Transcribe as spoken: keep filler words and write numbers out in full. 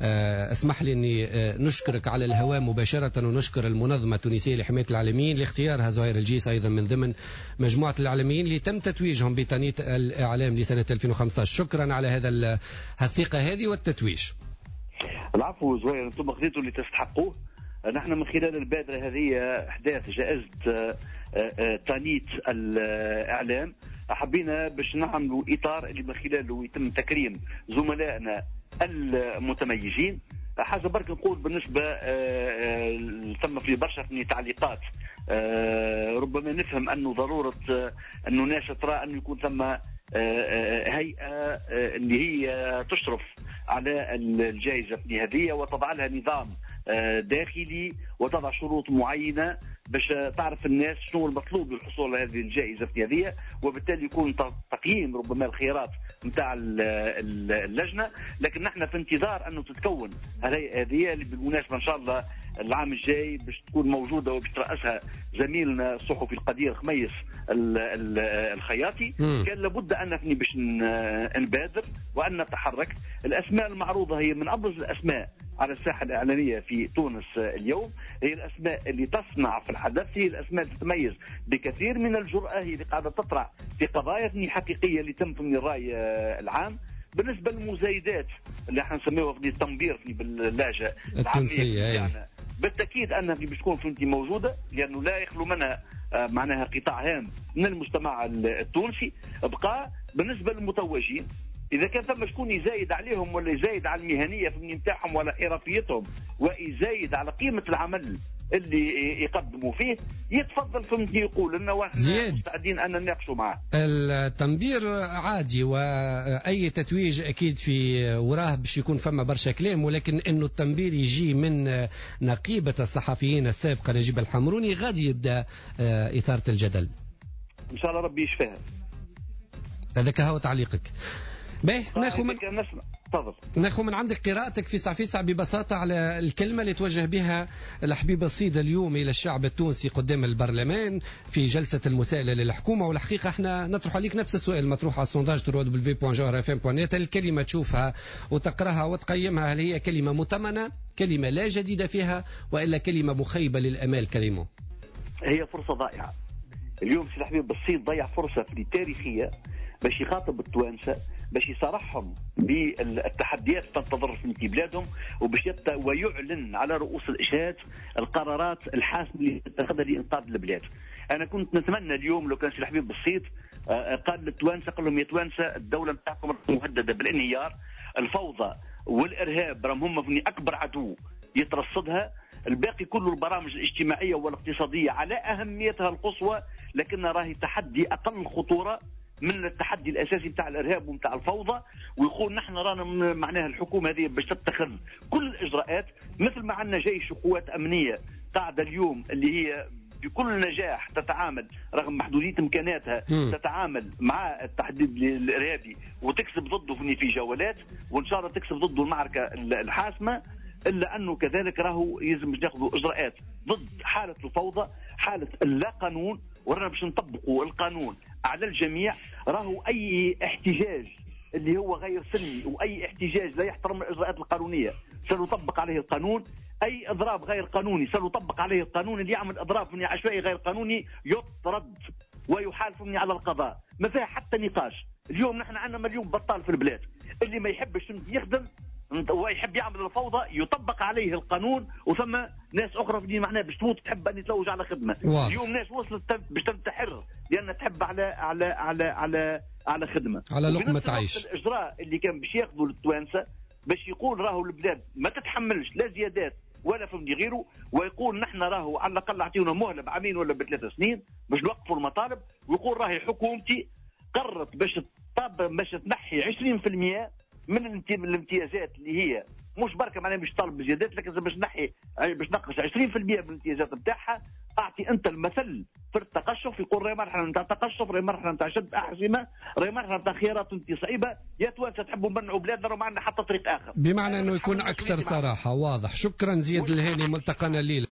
اسمح لي أني نشكرك على الهواء مباشرة، ونشكر المنظمة التونسية لحماية الإعلاميين لاختيارها زهير الجيس أيضا من ضمن مجموعة الإعلاميين اللي تم تتويجهم بطانية الإعلام لسنة ألفين وخمسة عشر. شكرا على هذا الثقة هذه والتتويج. العفو زهير، أنتم خذيتوا اللي تستحقوه. نحن من خلال البادرة هذه إحداث جائزة تانية الإعلام حبينا باش نعملوا إطار اللي من خلاله يتم تكريم زملائنا المتميزين. حاجة برك نقول بالنسبة ثم في برشا في تعليقات ربما نفهم أنه ضرورة أنه ناس ترى أنه يكون ثم هيئة اللي هي تشرف على الجائزة هذه وتضع لها نظام داخلي وتضع شروط معينة باش تعرف الناس شنو المطلوب للحصول على هذه الجائزة هذه، وبالتالي يكون تقييم ربما الخيارات نتاع اللجنة. لكن نحن في انتظار أنه تتكون الهيئة هذه اللي بالمناسبة إن شاء الله العام الجاي باش تكون موجودة وباش ترأسها زميلنا الصحفي القدير خميس الخياطي. كان لابد أن باش نبادر وأن نتحرك. الأسماء المعروضة هي من أبرز الأسماء على الساحة الإعلامية في تونس اليوم، هي الأسماء اللي تصنع في الحدث، هي الأسماء اللي تتميز بكثير من الجرأة، هي اللي قاعدة تطرح في قضايا حقيقية اللي تم من الرأي العام. بالنسبة للمزايدات اللي احنا نسميوها في التنبير باللهجة التونسية يعني بالتأكيد أنها باش تكون فهمتي موجودة، لأنه لا يخلو منها معناها قطاع هام من المجتمع التونسي. بقى بالنسبة للمتوجين إذا كان ثم شكون يزايد عليهم ولا يزايد على المهنية في نتاعهم ولا حرفيتهم ويزايد على قيمة العمل اللي يقدموا فيه يتفضل فهمتني يقول لنا واحنا مستعدين أن نناقشوا معه. التنبير عادي وأي تتويج أكيد في وراه باش يكون فما برشا كلام، ولكن إنه التنبير يجي من نقيبة الصحفيين السابقة نجيب الحمروني غادي يبدأ إثارة الجدل. إن شاء الله ربي يشفيها. هذاك هو تعليقك. باهي ناخذ من تفضل ناخذ من عندك قراءتك في ساعة في ساعة ببساطة على الكلمة اللي توجه بها الحبيب الصيد اليوم إلى الشعب التونسي قدام البرلمان في جلسة المساءلة للحكومة. والحقيقة احنا نطرح عليك نفس السؤال المطروح على السونداج ترو دبليو بوان جوهر اف ام بوان نت. الكلمة تشوفها وتقراها وتقيمها، هل هي كلمة متمنة، كلمة لا جديد فيها، وإلا كلمة مخيبة للأمال كريمو؟ هي فرصة ضائعة اليوم. سي الحبيب الصيد ضيع فرصة تاريخية باش يخاطب التوانسة، باش يصارحهم بالتحديات تنتظر في بلادهم، وباش يبدا ويعلن على رؤوس الاشهاد القرارات الحاسمه اللي تتخذها لانقاذ البلاد. انا كنت نتمنى اليوم لو كان سي الحبيب بالصيت قال للتوانسه، قال لهم يا توانسه الدوله بتاعكم مهدده بالانهيار، الفوضى والارهاب راهم هم في اكبر عدو يترصدها، الباقي كله البرامج الاجتماعيه والاقتصاديه على اهميتها القصوى، لكن راهي تحدي اقل خطوره من التحدي الاساسي بتاع الارهاب وبتاع الفوضى. ويقول نحن رانا معناها الحكومه هذه باش تتخذ كل الاجراءات، مثل ما عندنا جيش وقوات امنيه قاعده اليوم اللي هي بكل نجاح تتعامل رغم محدوديه امكاناتها م. تتعامل مع التحدي الارهابي وتكسب ضده في جولات، وان شاء الله تكسب ضده المعركه الحاسمه. الا انه كذلك راهو يلزم ياخذوا اجراءات ضد حاله الفوضى، حاله اللا قانون، ورانا باش نطبقوا القانون على الجميع. راهو اي احتجاج اللي هو غير سلمي واي احتجاج لا يحترم الاجراءات القانونيه سنطبق عليه القانون. اي اضراب غير قانوني سنطبق عليه القانون. اللي يعمل اضراب من عشوائي غير قانوني يطرد ويحال فمني على القضاء، ما فيها حتى نقاش. اليوم نحن عندنا مليون بطال في البلاد، اللي ما يحبش يخدم ويحب يعمل الفوضى يطبق عليه القانون، وثم ناس اخرى في معناها باش تموت تحب ان يتلوج على خدمه. واضح. اليوم ناس وصلت باش تنتحر لان تحب على على على على على خدمه، على لقمه عيش. الاجراء اللي كان باش ياخذوا للتوانسه باش يقول راهو البلاد ما تتحملش لا زيادات ولا فهمني غيره، ويقول نحن راهو على الاقل اعطيونا مهله بعامين ولا بثلاث سنين باش نوقفوا المطالب، ويقول راهي حكومتي قررت باش باش تنحي عشرين بالمئة من الامتيازات اللي هي مش بركه معناها مش طالب بزيادات، لكن باش نحي باش نقص عشرين بالمئة من الامتيازات بتاعها. اعطي انت المثل في التقشف، يقول راهي مرحله نتاع تقشف، راهي مرحله نتاع شد احزمه، راهي مرحله نتاع خيارات انت صعيبه، يا توانسه تحبوا نمنعوا بلادنا راه ما عندنا حتى طريق اخر. بمعنى انه يكون اكثر صراحه. واضح. شكرا زياد الهاني، ملتقانا الليله.